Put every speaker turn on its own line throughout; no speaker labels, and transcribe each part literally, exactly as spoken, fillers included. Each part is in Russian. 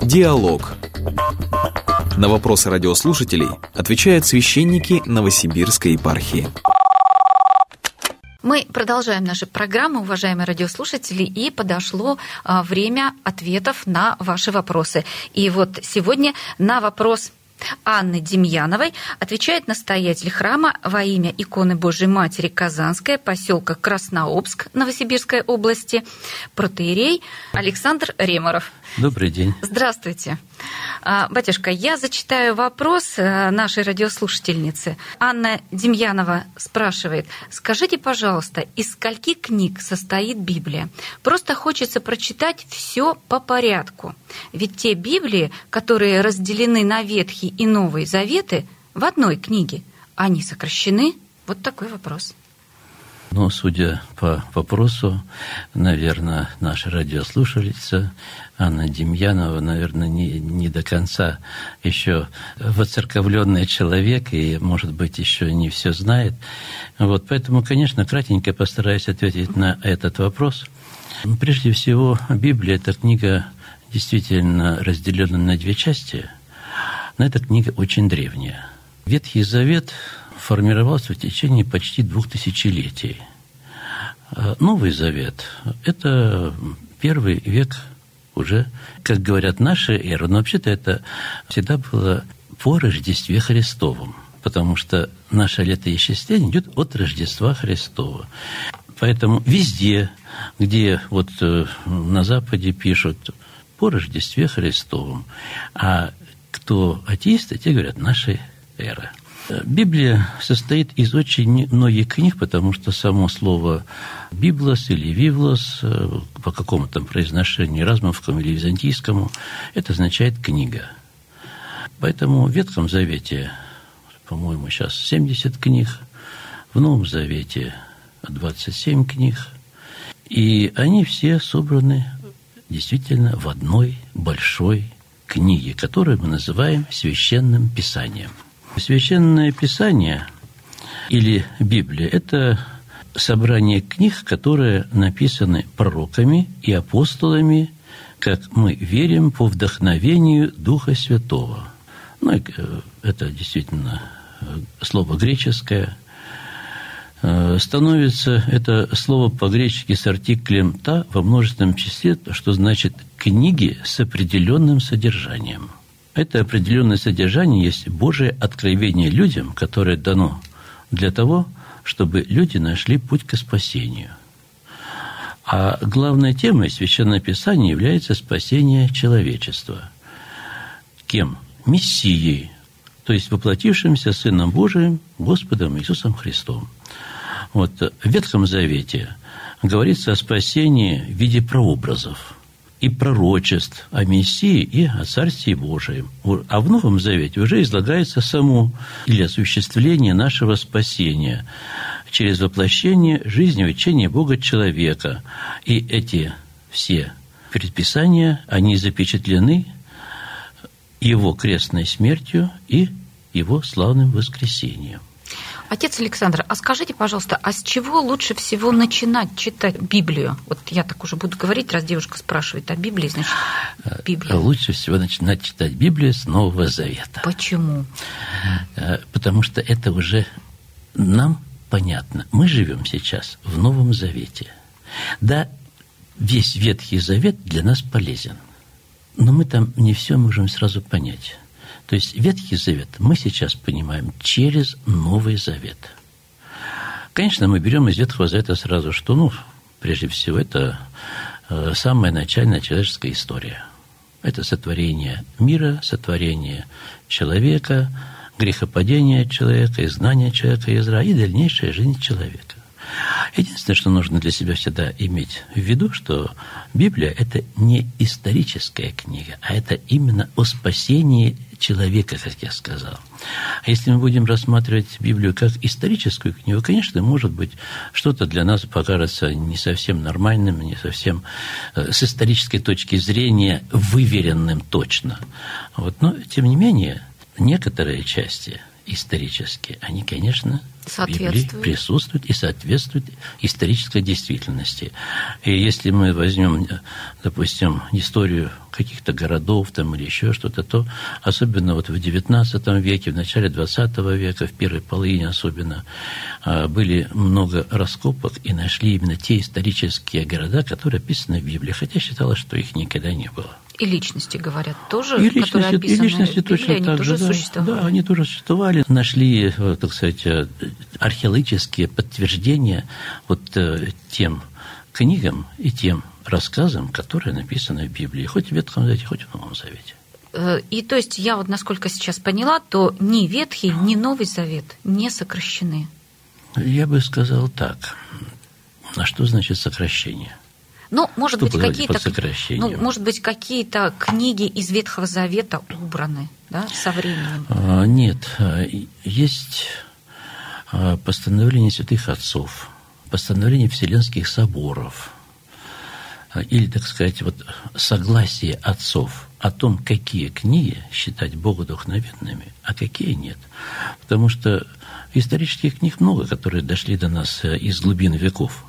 Диалог. На вопросы радиослушателей отвечают священники Новосибирской епархии.
Мы продолжаем нашу программу, уважаемые радиослушатели, и подошло а, время ответов на ваши вопросы. И вот сегодня на вопрос Анны Демьяновой отвечает настоятель храма во имя иконы Божией Матери Казанская, поселка Краснообск, Новосибирской области, протоиерей Александр Ремаров.
Добрый день.
Здравствуйте. Батюшка, я зачитаю вопрос нашей радиослушательницы. Анна Демьянова спрашивает: скажите, пожалуйста, из скольки книг состоит Библия? Просто хочется прочитать все по порядку. Ведь те Библии, которые разделены на Ветхий и Новый Заветы в одной книге, они сокращены? Вот такой вопрос.
Ну, судя по вопросу, наверное, наша радиослушательница Анна Демьянова, наверное, не, не до конца еще воцерковленный человек и, может быть, еще не все знает. Вот, поэтому, конечно, кратенько постараюсь ответить на этот вопрос. Прежде всего, Библия – это книга, действительно разделенная на две части, но эта книга очень древняя. Ветхий Завет формировался в течение почти двух тысячелетий. Новый Завет – это первый век уже, как говорят наши эры, но вообще-то это всегда было по Рождестве Христовом, потому что наше летоисчисление идет от Рождества Христова. Поэтому везде, где вот на Западе пишут по Рождестве Христовом, а кто атеисты, те говорят нашей эры. Библия состоит из очень многих книг, потому что само слово «библос» или «вивлос» по какому-то произношению, размовскому или византийскому, это означает «книга». Поэтому в Ветхом Завете, по-моему, сейчас семьдесят книг, в Новом Завете двадцать семь книг, и они все собраны действительно в одной большой книге, которую мы называем Священным Писанием. Священное Писание или Библия – это собрание книг, которые написаны пророками и апостолами, как мы верим, по вдохновению Духа Святого. Ну, это действительно слово греческое. Становится это слово по-гречески с артиклем «та» во множественном числе, что значит «книги с определенным содержанием». Это определенное содержание есть Божие откровение людям, которое дано для того, чтобы люди нашли путь к спасению. А главной темой Священного Писания является спасение человечества. Кем? Мессией, то есть воплотившимся Сыном Божиим, Господом Иисусом Христом. Вот в Ветхом Завете говорится о спасении в виде прообразов и пророчеств о Мессии и о Царстве Божием. А в Новом Завете уже излагается само или осуществление нашего спасения через воплощение жизни учения Бога человека. И эти все предписания, они запечатлены Его крестной смертью и Его славным воскресением.
Отец Александр, а скажите, пожалуйста, а с чего лучше всего начинать читать Библию? Вот я так уже буду говорить, раз девушка спрашивает о Библии, значит, Библия.
Лучше всего начинать читать Библию с Нового Завета.
Почему?
Потому что это уже нам понятно. Мы живем сейчас в Новом Завете. Да, весь Ветхий Завет для нас полезен, но мы там не все можем сразу понять. То есть Ветхий Завет мы сейчас понимаем через Новый Завет. Конечно, мы берем из Ветхого Завета сразу, что, ну, прежде всего, это э, самая начальная человеческая история. Это сотворение мира, сотворение человека, грехопадение человека, изгнание человека из рая и дальнейшая жизнь человека. Единственное, что нужно для себя всегда иметь в виду, что Библия – это не историческая книга, а это именно о спасении человека, как я сказал. А если мы будем рассматривать Библию как историческую книгу, конечно, может быть, что-то для нас покажется не совсем нормальным, не совсем с исторической точки зрения выверенным точно. Вот. Но, тем не менее, некоторые части исторические, они, конечно, Библии присутствует и соответствует исторической действительности. И если мы возьмем, допустим, историю каких-то городов там, или еще что-то, то особенно вот в девятнадцатом веке, в начале двадцатого века, в первой половине особенно, были много раскопок и нашли именно те исторические города, которые описаны в Библии, хотя считалось, что их никогда не было.
И личности, говорят, тоже,
и
которые
личности,
описаны
и личности
в Библии,
точно
они
так
тоже
же, да,
существовали.
Да, они тоже существовали. Нашли, так сказать, археологические подтверждения вот тем книгам и тем рассказам, которые написаны в Библии, хоть в Ветхом Завете, хоть в Новом Завете.
И то есть я вот насколько сейчас поняла, то ни Ветхий, ни Новый Завет не сокращены.
Я бы сказал так. А что значит сокращение?
Ну, может быть, какие-то,
ну,
может быть, какие-то книги из Ветхого Завета убраны, да, со временем?
А, нет. Есть постановление святых отцов, постановление Вселенских соборов, или, так сказать, вот, согласие отцов о том, какие книги считать богодухновенными, а какие нет. Потому что исторических книг много, которые дошли до нас из глубин веков.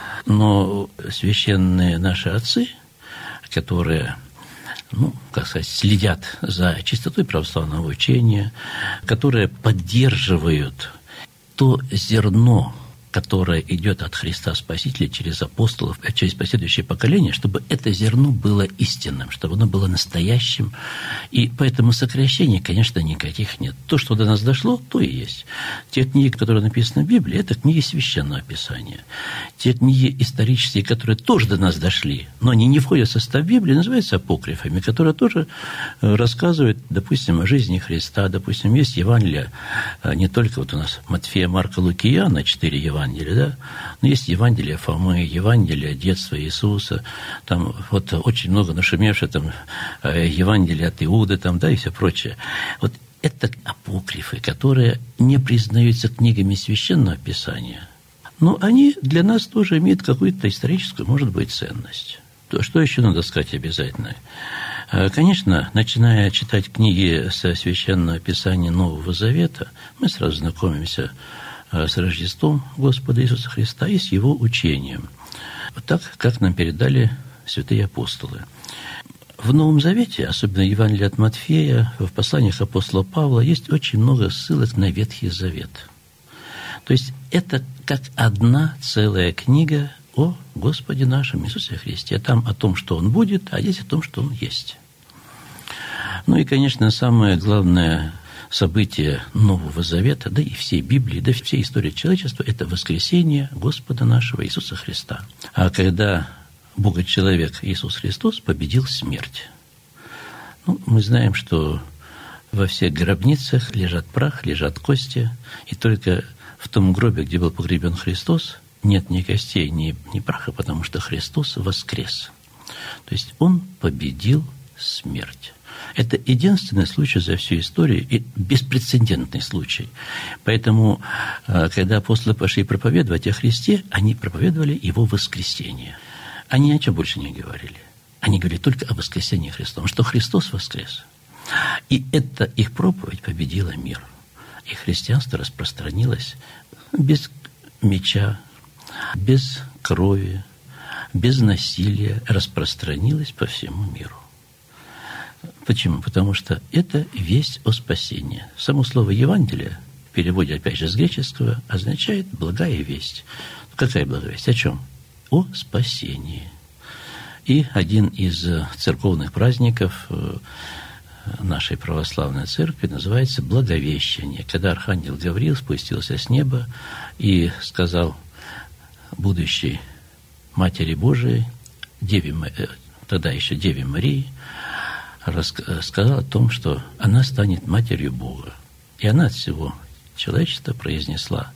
Но священные наши отцы, которые, ну, как сказать, следят за чистотой православного учения, которые поддерживают то зерно, которое идет от Христа Спасителя через апостолов, через последующие поколения, чтобы это зерно было истинным, чтобы оно было настоящим. И поэтому сокращений, конечно, никаких нет. То, что до нас дошло, то и есть. Те книги, которые написаны в Библии, это книги Священного Писания. Те книги исторические, которые тоже до нас дошли, но они не входят в состав Библии, называются апокрифами, которые тоже рассказывают, допустим, о жизни Христа. Допустим, есть Евангелие, не только вот у нас Матфея, Марка, Луки и Иоанна, четыре Евангелия, Евангелие, да? Но есть Евангелие Фомы, Евангелие детства Иисуса, там вот очень много нашумевшее, там Евангелие от Иуды, там, да, и все прочее. Вот это апокрифы, которые не признаются книгами Священного Писания, но они для нас тоже имеют какую-то историческую, может быть, ценность. То, что еще надо сказать обязательно? Конечно, начиная читать книги со Священного Писания Нового Завета, мы сразу знакомимся с Рождеством Господа Иисуса Христа и с Его учением, так, как нам передали святые апостолы. В Новом Завете, особенно в Евангелии от Матфея, в посланиях апостола Павла, есть очень много ссылок на Ветхий Завет. То есть это как одна целая книга о Господе нашем Иисусе Христе. Там о том, что Он будет, а здесь о том, что Он есть. Ну и, конечно, самое главное событие Нового Завета, да и всей Библии, да и всей истории человечества – это воскресение Господа нашего Иисуса Христа. А когда Бога-человек Иисус Христос победил смерть. Ну, мы знаем, что во всех гробницах лежат прах, лежат кости, и только в том гробе, где был погребен Христос, нет ни костей, ни, ни праха, потому что Христос воскрес. То есть Он победил смерть. Это единственный случай за всю историю и беспрецедентный случай. Поэтому, когда апостолы пошли проповедовать о Христе, они проповедовали Его воскресение. Они ни о чем больше не говорили. Они говорили только о воскресении Христова, что Христос воскрес. И эта их проповедь победила мир. И христианство распространилось без меча, без крови, без насилия, распространилось по всему миру. Почему? Потому что это весть о спасении. Само слово «Евангелие» в переводе, опять же, с греческого, означает «благая весть». Какая благая весть? О чем? О спасении. И один из церковных праздников нашей православной церкви называется «Благовещение», когда архангел Гавриил спустился с неба и сказал будущей Матери Божией, Деве, тогда еще Деве Марии, рассказал о том, что она станет Матерью Бога. И она от всего человечества произнесла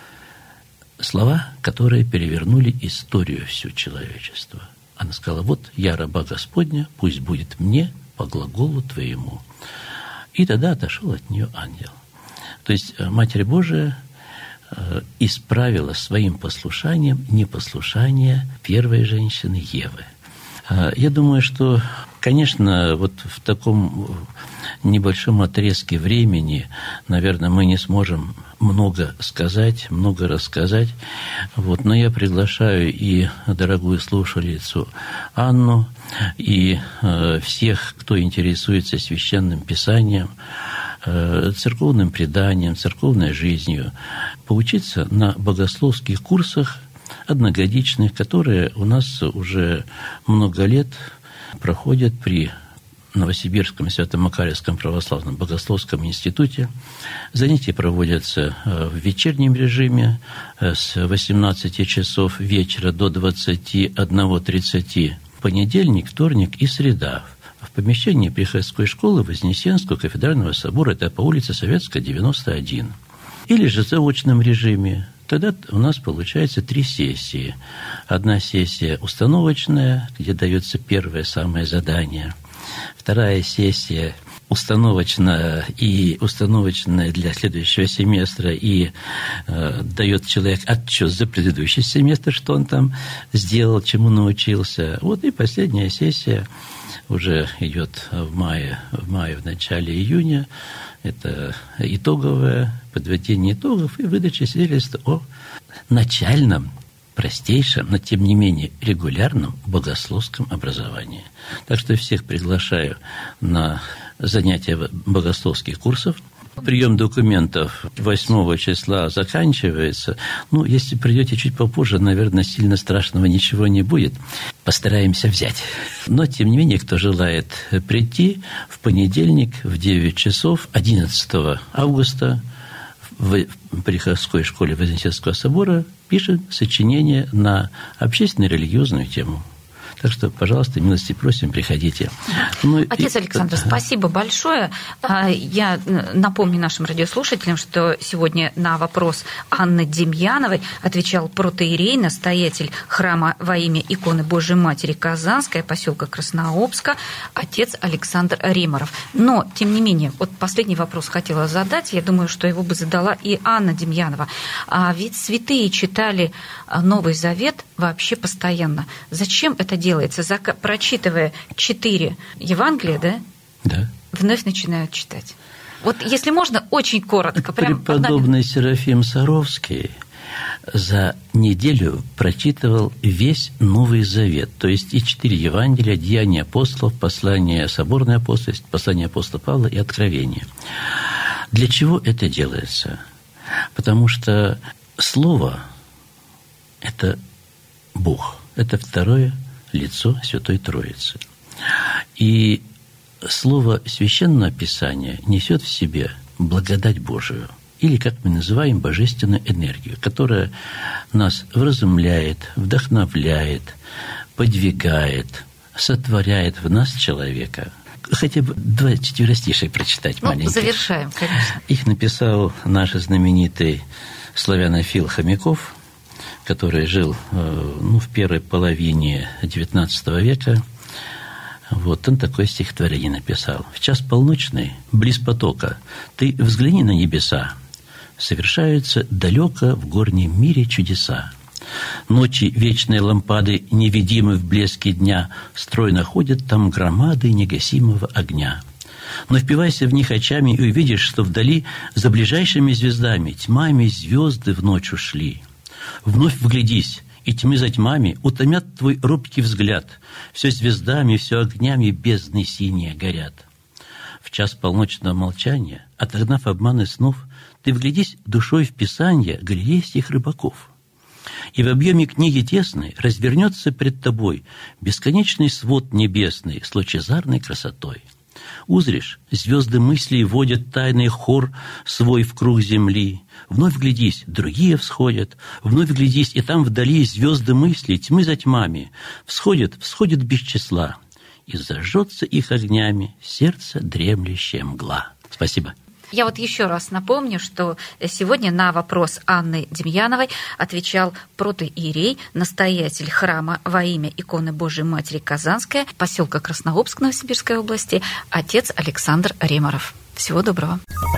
слова, которые перевернули историю всю человечества. Она сказала: «Вот я, раба Господня, пусть будет мне по глаголу Твоему». И тогда отошел от нее ангел. То есть Матерь Божия исправила своим послушанием непослушание первой женщины Евы. Я думаю, что, конечно, вот в таком небольшом отрезке времени, наверное, мы не сможем много сказать, много рассказать. Вот. Но я приглашаю и дорогую слушательницу Анну, и э, всех, кто интересуется священным писанием, э, церковным преданием, церковной жизнью, поучиться на богословских курсах одногодичных, которые у нас уже много лет проходят при Новосибирском Свято-Макарьевском православном богословском институте. Занятия проводятся в вечернем режиме с восемнадцати часов вечера до двадцати одного тридцати. Понедельник, вторник и среда. В помещении приходской школы Вознесенского кафедрального собора, это по улице Советская, девяносто один. Или же в заочном режиме. Тогда у нас получается три сессии. Одна сессия установочная, где дается первое самое задание. Вторая сессия установочная и установочная для следующего семестра, и э, дает человек отчет за предыдущий семестр, что он там сделал, чему научился. Вот и последняя сессия уже идет в мае, в мае, в начале июня. Это итоговое подведение итогов и выдача свидетельства о начальном, простейшем, но тем не менее регулярном богословском образовании. Так что всех приглашаю на занятия богословских курсов. Прием документов восьмого числа заканчивается. Ну, если придете чуть попозже, наверное, сильно страшного ничего не будет. Постараемся взять. Но, тем не менее, кто желает прийти в понедельник в девять часов одиннадцатого августа в приходской школе Вознесенского собора пишет сочинение на общественно-религиозную тему. Так что, пожалуйста, милости просим, приходите. Ну,
Отец
и...
Александр, спасибо большое. Я напомню нашим радиослушателям, что сегодня на вопрос Анны Демьяновой отвечал протоиерей, настоятель храма во имя иконы Божией Матери Казанская, поселка Краснообска, отец Александр Ремаров. Но, тем не менее, вот последний вопрос хотела задать. Я думаю, что его бы задала и Анна Демьянова. А ведь святые читали Новый Завет вообще постоянно. Зачем это делать? Делается, прочитывая четыре Евангелия, да?
Да.
Вновь начинают читать. Вот, если можно, очень коротко.
Преподобный Серафим Саровский за неделю прочитывал весь Новый Завет, то есть и четыре Евангелия, Деяния апостолов, послание соборной апостольства, послание апостола Павла и Откровение. Для чего это делается? Потому что Слово – это Бог, это второе лицо Святой Троицы. И слово Священного Писания несет в себе благодать Божию, или, как мы называем, божественную энергию, которая нас вразумляет, вдохновляет, подвигает, сотворяет в нас человека. Хотя бы два четверостишия прочитать ну, маленьких.
Завершаем, конечно.
Их написал наш знаменитый славянофил Хомяков, который жил ну, в первой половине девятнадцатого века. Вот он такое стихотворение написал. «В час полночный, близ потока, ты взгляни на небеса, совершаются далеко в горнем мире чудеса. Ночи вечной лампады, невидимы в блеске дня, стройно ходят там громады негасимого огня. Но впивайся в них очами и увидишь, что вдали за ближайшими звездами тьмами звезды в ночь ушли. Вновь вглядись, и тьмы за тьмами утомят твой робкий взгляд. Все звездами, все огнями бездны синие горят. В час полночного молчания, отогнав обманы снов, ты вглядись душой в писанье галилейских рыбаков. И в объеме книги тесной развернется пред тобой бесконечный свод небесный с лучезарной красотой. Узришь, звезды мыслей водят тайный хор свой в круг земли. Вновь глядись, другие всходят, вновь глядись, и там вдали звезды мыслей, тьмы за тьмами, всходят, всходят без числа, и зажжется их огнями сердце дремлющая мгла. Спасибо.
Я вот еще раз напомню, что сегодня на вопрос Анны Демьяновой отвечал протоиерей, настоятель храма во имя иконы Божией Матери Казанская, поселка Краснообск Новосибирской области, отец Александр Ремаров. Всего доброго.